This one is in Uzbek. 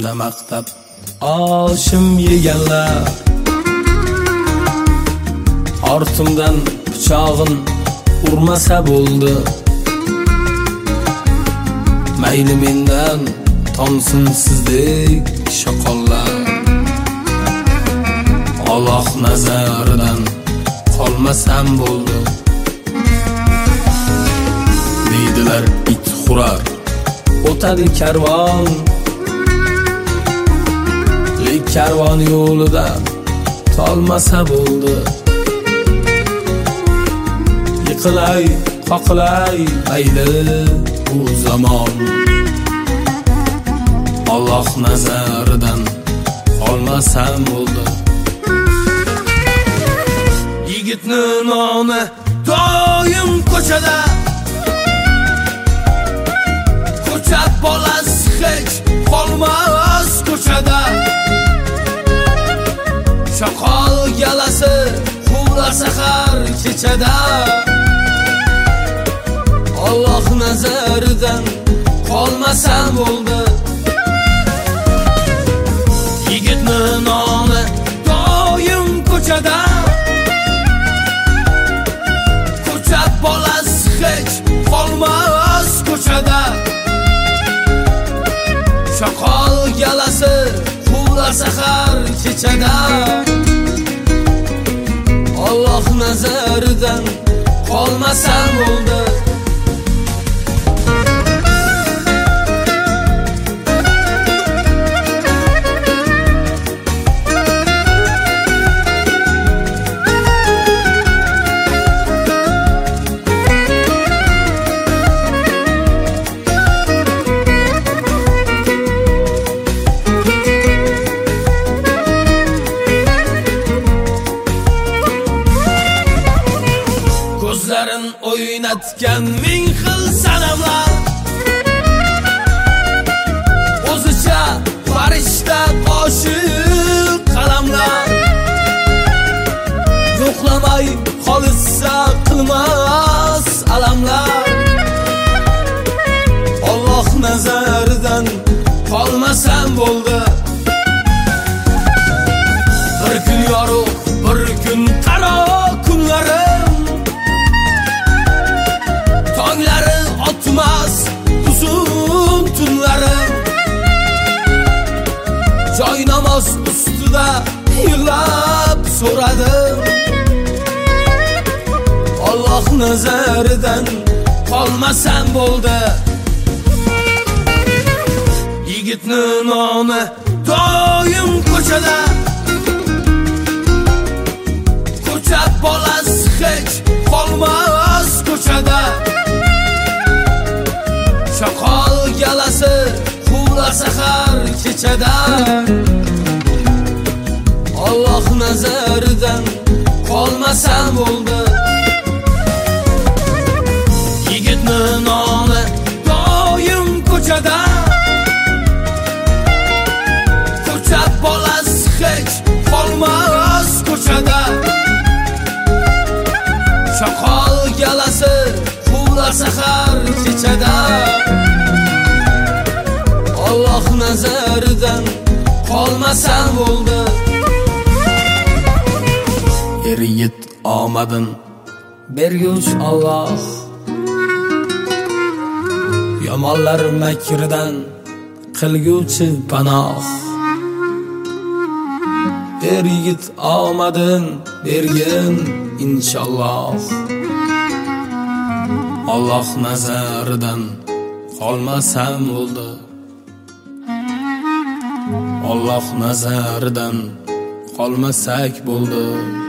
boshimda maqtab oshim yeganlar, ortimdan pichog'in urmasa bo'ldi. Mayli mendan tomsin sizdek shoqollar, Alloh nazaridan qolmasam bo'ldi. Deydilar it xurar, o'tadi karvon, lek karvon yo'lidan tolmasa bo'ldi. Yiqilay, qoqilay, mayli bu zamon, Alloh nazaridan qolmasam bo'ldi. Yigitni noni doim ko'chada, ko'cha bolasi hech qolmas ko'chada. Shoqol galasi quvlar sahar kechada, Alloh nazaridan qolmasam bo'ldi. Yigitni noni doim ko'chada, ko'cha bolasi hech qolmas ko'chada. Shoqol galasi quvlar sahar kechada, Alloh nazaridan qolmasam bo'ldi. Ko'zlarin o'ynatgan ming xil sanamlar, o'zicha farishta qoshiq qalamlar. Yo'qlamay qolsa qilmas alamlar, Alloh nazaridan qolmasam bo'ldi. Bir kun yorug', bir kun qaro kunlarim, tonglari otmas uzun tunlarim. Joy namoz ustida yig'lab so'radim, Alloh nazaridan qolmasam bo'ldi. Yigitni noni doim ko'chada, ko'cha bolasi hech qolmas ko'chada. Shoqol galasi quvlar sahar kechada, Alloh nazaridan qolmasam bo'ldi. Yigitni noni doim ko'chada, ko'cha bolasi hech qolmas ko'chada. Shoqol galasi quvlar sahar kechada, Alloh nazaridan qolmasam bo'ldi. Er-yigit omadin berguch Alloh, yomonlar makridan qilguchi panoh. Er-yigit omadin bergin inshaalloh, Alloh nazaridan qolmasam bo'ldi. Alloh nazaridan qolmasak bo'ldi.